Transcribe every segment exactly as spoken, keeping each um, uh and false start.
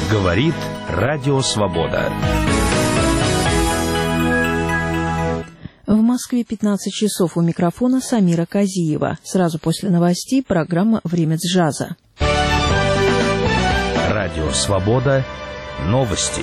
Говорит Радио Свобода. В Москве пятнадцать часов, у микрофона Самира Казиева. Сразу после новостей программа «Время джаза». Радио Свобода. Новости.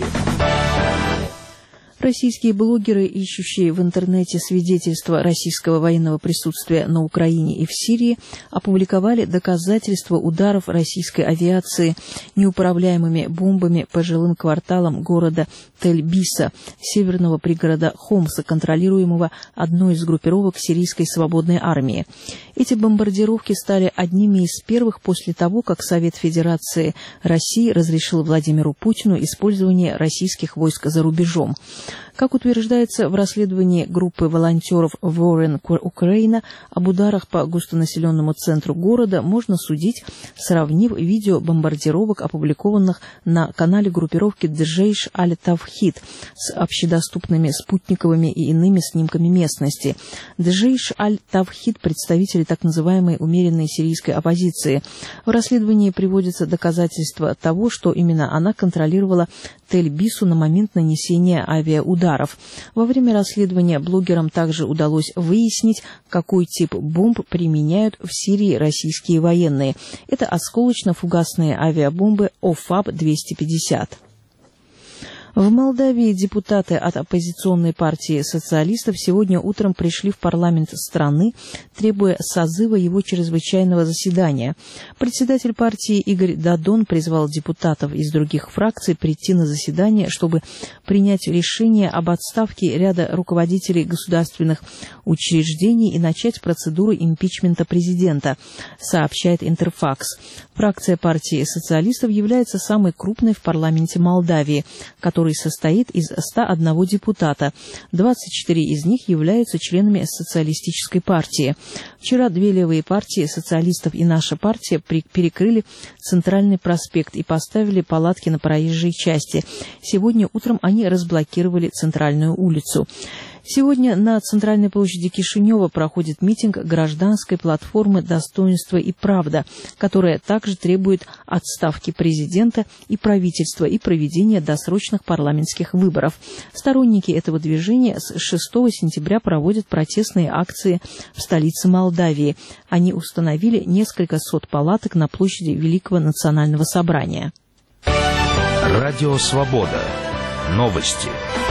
Российские блогеры, ищущие в интернете свидетельства российского военного присутствия на Украине и в Сирии, опубликовали доказательства ударов российской авиации неуправляемыми бомбами по жилым кварталам города Тель-Биса, северного пригорода Хомса, контролируемого одной из группировок сирийской свободной армии. Эти бомбардировки стали одними из первых после того, как Совет Федерации России разрешил Владимиру Путину использование российских войск за рубежом. Как утверждается в расследовании группы волонтеров War in Ukraine, об ударах по густонаселенному центру города можно судить, сравнив видео бомбардировок, опубликованных на канале группировки Джейш аль-Тавхид с общедоступными спутниковыми и иными снимками местности. Джейш аль-Тавхид – представители так называемой умеренной сирийской оппозиции. В расследовании приводятся доказательства того, что именно она контролировала Тель-Бису на момент нанесения авиаударов. Во время расследования блогерам также удалось выяснить, какой тип бомб применяют в Сирии российские военные. Это осколочно-фугасные авиабомбы О Ф А Б двести пятьдесят. В Молдавии депутаты от оппозиционной партии социалистов сегодня утром пришли в парламент страны, требуя созыва его чрезвычайного заседания. Председатель партии Игорь Дадон призвал депутатов из других фракций прийти на заседание, чтобы принять решение об отставке ряда руководителей государственных учреждений и начать процедуру импичмента президента, сообщает Интерфакс. Фракция партии социалистов является самой крупной в парламенте Молдавии, который состоит из ста одного депутата. двадцать четыре из них являются членами социалистической партии. Вчера две левые партии социалистов и наша партия перекрыли центральный проспект и поставили палатки на проезжей части. Сегодня утром они разблокировали центральную улицу. Сегодня на центральной площади Кишинева проходит митинг гражданской платформы «Достоинство и правда», которая также требует отставки президента и правительства и проведения досрочных парламентских выборов. Сторонники этого движения с шестого сентября проводят протестные акции в столице Молдавии. Они установили несколько сот палаток на площади Великого национального собрания. Радио Свобода. Новости.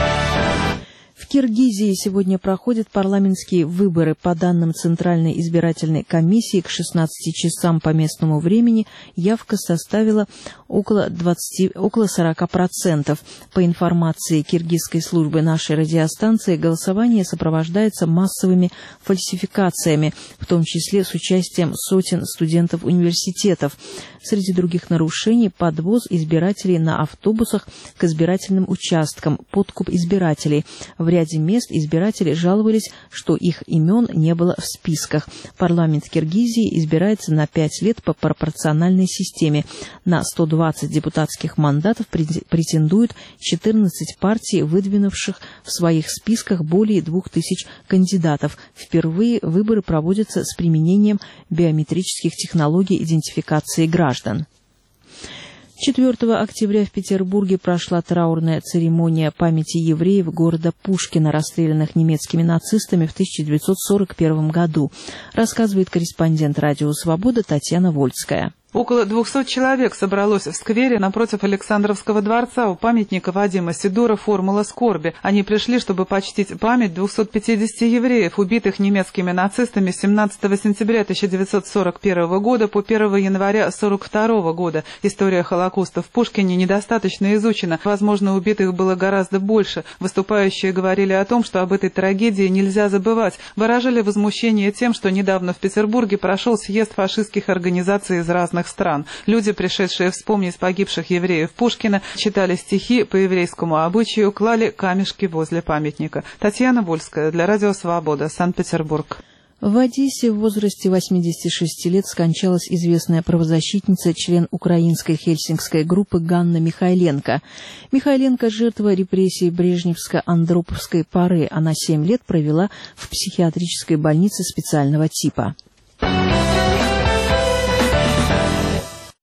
В Киргизии сегодня проходят парламентские выборы. По данным Центральной избирательной комиссии, к шестнадцати часам по местному времени явка составила около двадцати, около сорока процентов. По информации киргизской службы нашей радиостанции, голосование сопровождается массовыми фальсификациями, в том числе с участием сотен студентов университетов. Среди других нарушений – подвоз избирателей на автобусах к избирательным участкам, подкуп избирателей. В ряде мест избиратели жаловались, что их имен не было в списках. Парламент Киргизии избирается на пять лет по пропорциональной системе. На сто двадцать депутатских мандатов претендуют четырнадцать партий, выдвинувших в своих списках более двух тысяч кандидатов. Впервые выборы проводятся с применением биометрических технологий идентификации граждан. четвёртого октября в Петербурге прошла траурная церемония памяти евреев города Пушкино, расстрелянных немецкими нацистами в тысяча девятьсот сорок первом году, рассказывает корреспондент Радио Свобода Татьяна Вольская. Около двухсот человек собралось в сквере напротив Александровского дворца у памятника Вадима Сидора «Формула скорби». Они пришли, чтобы почтить память двухсот пятидесяти евреев, убитых немецкими нацистами с семнадцатого сентября тысяча девятьсот сорок первого года по первого января сорок второго года. История Холокоста в Пушкине недостаточно изучена. Возможно, убитых было гораздо больше. Выступающие говорили о том, что об этой трагедии нельзя забывать. Выражали возмущение тем, что недавно в Петербурге прошел съезд фашистских организаций из разных стран. Люди, пришедшие вспомнить погибших евреев Пушкина, читали стихи по еврейскому обычаю, клали камешки возле памятника. Татьяна Вольская для Радио Свобода, Санкт-Петербург. В Одессе в возрасте восьмидесяти шести лет скончалась известная правозащитница, член украинской хельсинкской группы Ганна Михайленко. Михайленко – жертва репрессий Брежневско-Андроповской поры. Она семь лет провела в психиатрической больнице специального типа.